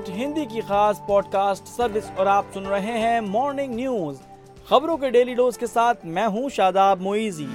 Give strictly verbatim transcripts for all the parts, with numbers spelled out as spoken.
Quint Hindi की खास podcast service और आप सुन रहे हैं मॉर्निंग न्यूज। खबरों के डेली डोज के साथ मैं हूं शादाब मोइजी।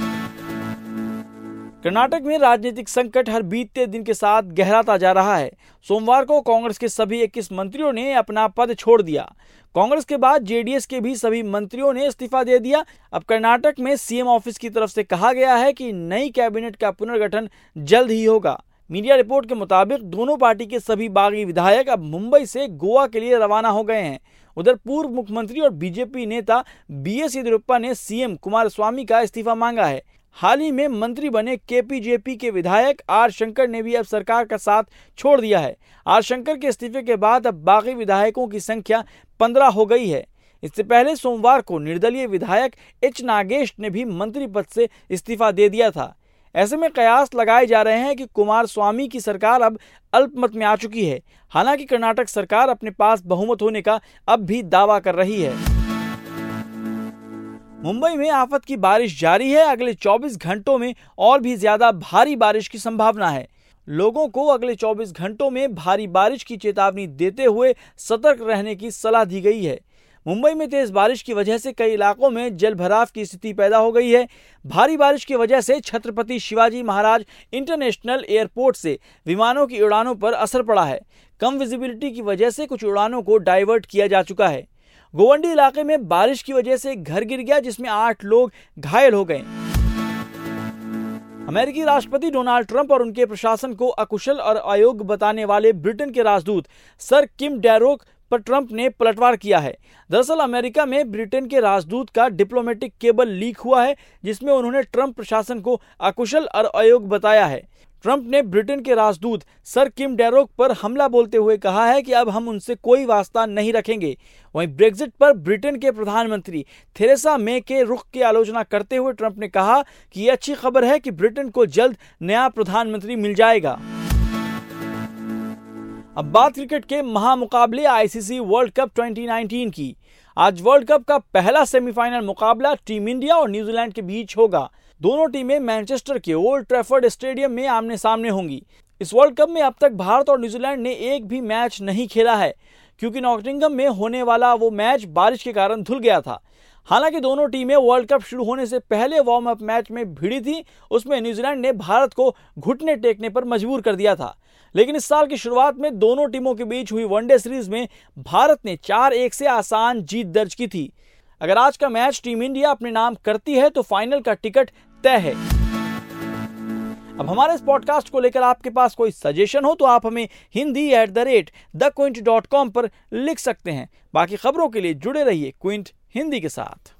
कर्नाटक में राजनीतिक संकट हर बीतते दिन के साथ गहराता जा रहा है। सोमवार को कांग्रेस के सभी इक्कीस मंत्रियों ने अपना पद छोड़ दिया। कांग्रेस के बाद जेडीएस के भी सभी मंत्रियों ने इस्तीफा दे दिया। अब कर्नाटक में सीएम ऑफिस की तरफ से कहा गया है कि नई कैबिनेट का पुनर्गठन जल्द ही होगा। मीडिया रिपोर्ट के मुताबिक दोनों पार्टी के सभी बागी विधायक अब मुंबई से गोवा के लिए रवाना हो गए हैं। उधर पूर्व मुख्यमंत्री और बीजेपी नेता बी एस येदियुरप्पा ने सीएम कुमारस्वामी का इस्तीफा मांगा है। हाल ही में मंत्री बने केपीजेपी के विधायक आर शंकर ने भी अब सरकार का साथ छोड़ दिया है। आर शंकर के इस्तीफे के बाद अब बागी विधायकों की संख्या पंद्रह हो गई है। इससे पहले सोमवार को निर्दलीय विधायक एच नागेश ने भी मंत्री पद से इस्तीफा दे दिया था। ऐसे में कयास लगाए जा रहे हैं कि कुमारस्वामी की सरकार अब अल्पमत में आ चुकी है। हालांकि कर्नाटक सरकार अपने पास बहुमत होने का अब भी दावा कर रही है। मुंबई में आफत की बारिश जारी है। अगले चौबीस घंटों में और भी ज्यादा भारी बारिश की संभावना है। लोगों को अगले चौबीस घंटों में भारी बारिश की चेतावनी देते हुए सतर्क रहने की सलाह दी गई है। मुंबई में तेज बारिश की वजह से कई इलाकों में जलभराव की स्थिति पैदा हो गई है। भारी बारिश की वजह से छत्रपति शिवाजी महाराज इंटरनेशनल एयरपोर्ट से विमानों की उड़ानों पर असर पड़ा है। कम विजिबिलिटी की वजह से कुछ उड़ानों को डाइवर्ट किया जा चुका है। गोवंडी इलाके में बारिश की वजह से घर गिर गया, जिसमें आठ लोग घायल हो गए। अमेरिकी राष्ट्रपति डोनाल्ड ट्रंप और उनके प्रशासन को अकुशल और अयोग्य बताने वाले ब्रिटेन के राजदूत सर किम डैरोक पर ट्रंप ने पलटवार किया है। दरअसल अमेरिका में ब्रिटेन के राजदूत का डिप्लोमेटिक केबल लीक हुआ है, जिसमें उन्होंने ट्रंप प्रशासन को अकुशल और अयोग्य बताया है। ट्रंप ने ब्रिटेन के राजदूत सर किम डैरोक पर हमला बोलते हुए कहा है कि अब हम उनसे कोई वास्ता नहीं रखेंगे। वहीं ब्रेक्जिट पर ब्रिटेन के प्रधानमंत्री थेरेसा मे के रुख की आलोचना करते हुए ट्रंप ने कहा कि यह अच्छी खबर है कि ब्रिटेन को जल्द नया प्रधानमंत्री मिल जाएगा। अब बात क्रिकेट के महामुकाबले आईसीसी वर्ल्ड कप दो हज़ार उन्नीस की। आज वर्ल्ड कप का पहला सेमीफाइनल मुकाबला टीम इंडिया और न्यूजीलैंड के बीच होगा। दोनों टीमें मैनचेस्टर के ओल्ड ट्रैफर्ड स्टेडियम में आमने सामने होंगी। इस वर्ल्ड कप में अब तक भारत और न्यूजीलैंड ने एक भी मैच नहीं खेला है, क्योंकि नॉटिंघम में होने वाला वो मैच बारिश के कारण धुल गया था। हालांकि दोनों टीमें वर्ल्ड कप शुरू होने से पहले वार्म अप मैच में भिड़ी थी। उसमें न्यूजीलैंड ने भारत को घुटने टेकने पर मजबूर कर दिया था। लेकिन इस साल की शुरुआत में दोनों टीमों के बीच हुई वनडे सीरीज में भारत ने चार एक से आसान जीत दर्ज की थी। अगर आज का मैच टीम इंडिया अपने नाम करती है तो फाइनल का टिकट तय है। अब हमारे इस पॉडकास्ट को लेकर आपके पास कोई सजेशन हो तो आप हमें Hindi at the rate the Quint dot com पर लिख सकते हैं। बाकी खबरों के लिए जुड़े रहिए क्विंट हिंदी के साथ।